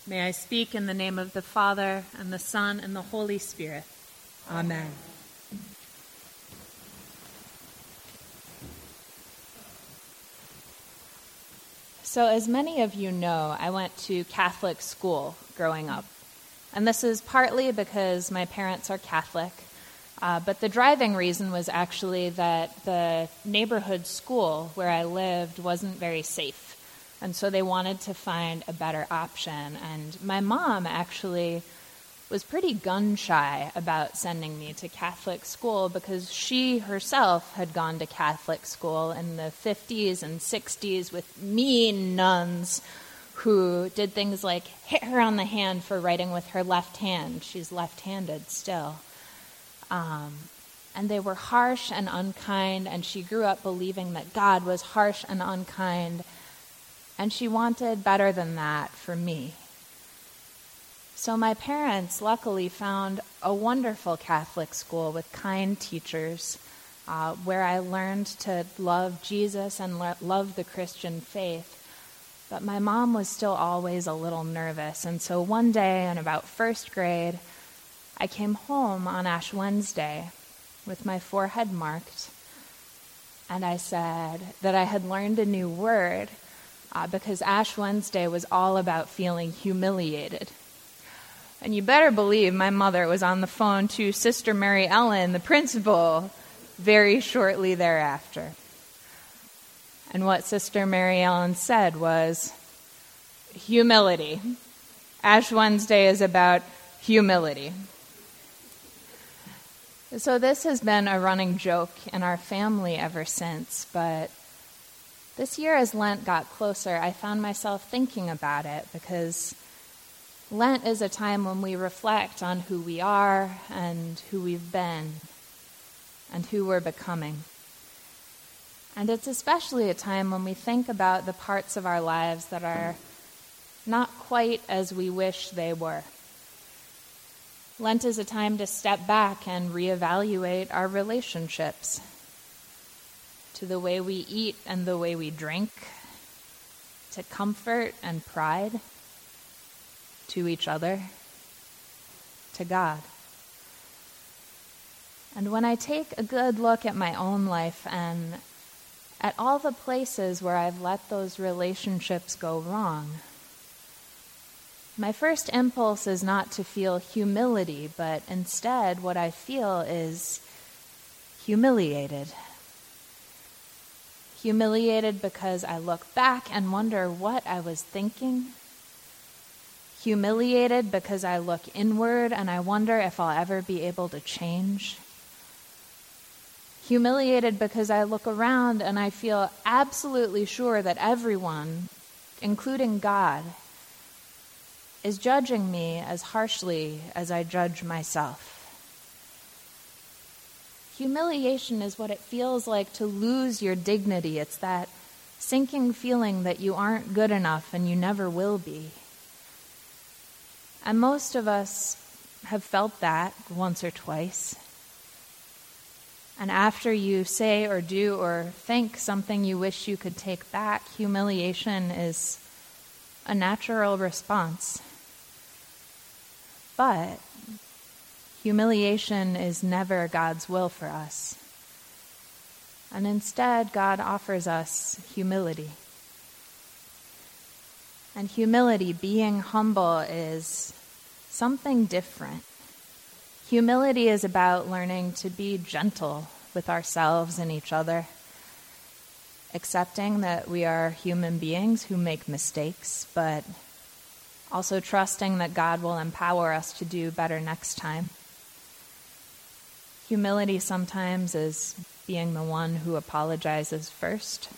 May I speak in the name of the Father, and the Son, and the Holy Spirit. Amen. So as many of you know, I went to Catholic school growing up. And this is partly because my parents are Catholic, but the driving reason was actually that the neighborhood school where I lived wasn't very safe. And so they wanted to find a better option. And my mom actually was pretty gun-shy about sending me to Catholic school because she herself had gone to Catholic school in the 50s and 60s with mean nuns who did things like hit her on the hand for writing with her left hand. She's left-handed still. And they were harsh and unkind, and she grew up believing that God was harsh and unkind, and she wanted better than that for me. So my parents luckily found a wonderful Catholic school with kind teachers where I learned to love Jesus and love the Christian faith. But my mom was still always a little nervous. And so one day in about first grade, I came home on Ash Wednesday with my forehead marked. And I said that I had learned a new word because Ash Wednesday was all about feeling humiliated. And you better believe my mother was on the phone to Sister Mary Ellen, the principal, very shortly thereafter. And what Sister Mary Ellen said was, humility. Ash Wednesday is about humility. So this has been a running joke in our family ever since, but this year as Lent got closer, I found myself thinking about it because Lent is a time when we reflect on who we are and who we've been and who we're becoming. And it's especially a time when we think about the parts of our lives that are not quite as we wish they were. Lent is a time to step back and reevaluate our relationships to the way we eat and the way we drink, to comfort and pride, to each other, to God. And when I take a good look at my own life and at all the places where I've let those relationships go wrong, my first impulse is not to feel humility, but instead what I feel is humiliated. Humiliated because I look back and wonder what I was thinking. Humiliated because I look inward and I wonder if I'll ever be able to change. Humiliated because I look around and I feel absolutely sure that everyone, including God, is judging me as harshly as I judge myself. Humiliation is what it feels like to lose your dignity. It's that sinking feeling that you aren't good enough and you never will be. And most of us have felt that once or twice. And after you say or do or think something you wish you could take back, humiliation is a natural response. But humiliation is never God's will for us. And instead, God offers us humility. And humility, being humble, is something different. Humility is about learning to be gentle with ourselves and each other, accepting that we are human beings who make mistakes, but also trusting that God will empower us to do better next time. Humility sometimes is being the one who apologizes first.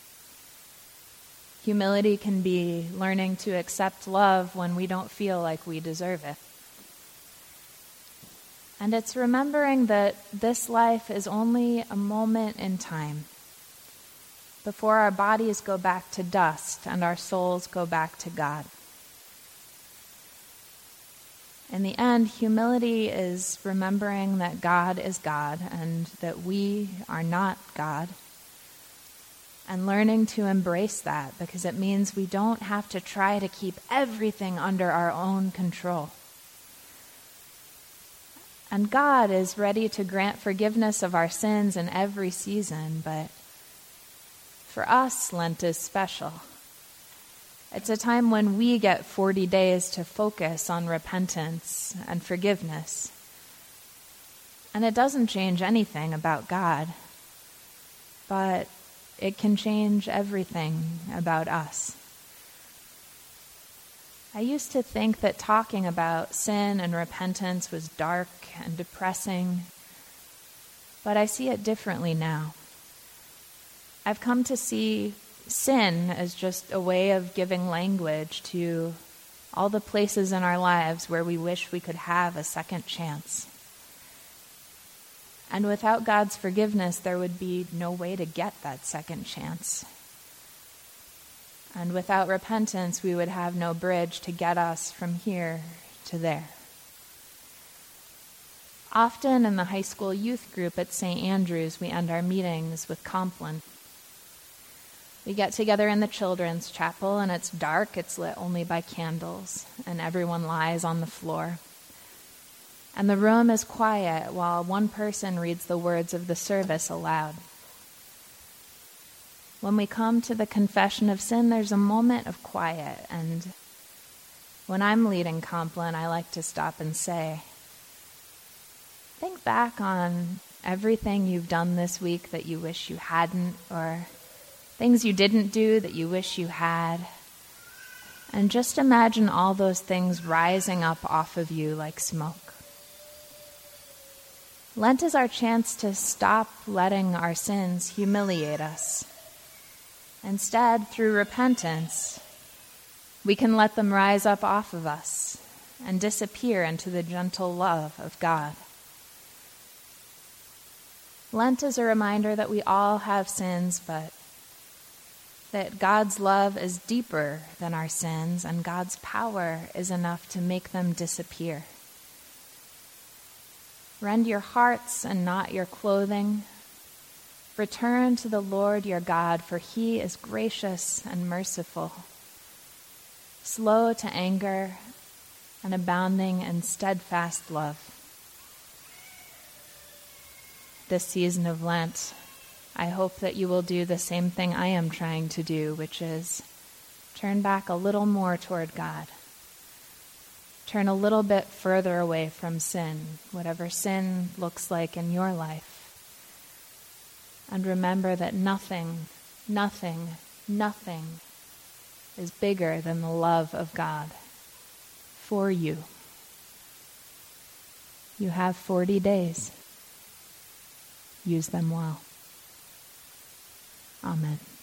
Humility can be learning to accept love when we don't feel like we deserve it. And it's remembering that this life is only a moment in time before our bodies go back to dust and our souls go back to God. In the end, humility is remembering that God is God and that we are not God, and learning to embrace that, because it means we don't have to try to keep everything under our own control. And God is ready to grant forgiveness of our sins in every season, but for us, Lent is special. It's a time when we get 40 days to focus on repentance and forgiveness. And it doesn't change anything about God, but it can change everything about us. I used to think that talking about sin and repentance was dark and depressing, but I see it differently now. I've come to see sin as just a way of giving language to all the places in our lives where we wish we could have a second chance. And without God's forgiveness, there would be no way to get that second chance. And without repentance, we would have no bridge to get us from here to there. Often in the high school youth group at St. Andrews, we end our meetings with Compline. We get together in the children's chapel, and it's dark, it's lit only by candles, and everyone lies on the floor. And the room is quiet while one person reads the words of the service aloud. When we come to the confession of sin, there's a moment of quiet, and when I'm leading Compline, I like to stop and say, think back on everything you've done this week that you wish you hadn't, or things you didn't do that you wish you had, and just imagine all those things rising up off of you like smoke. Lent is our chance to stop letting our sins humiliate us. Instead, through repentance, we can let them rise up off of us and disappear into the gentle love of God. Lent is a reminder that we all have sins, but that God's love is deeper than our sins, and God's power is enough to make them disappear. Rend your hearts and not your clothing. Return to the Lord your God, for he is gracious and merciful, slow to anger and abounding in steadfast love. This season of Lent, I hope that you will do the same thing I am trying to do, which is turn back a little more toward God. Turn a little bit further away from sin, whatever sin looks like in your life. And remember that nothing is bigger than the love of God for you. You have 40 days. Use them well. Amen.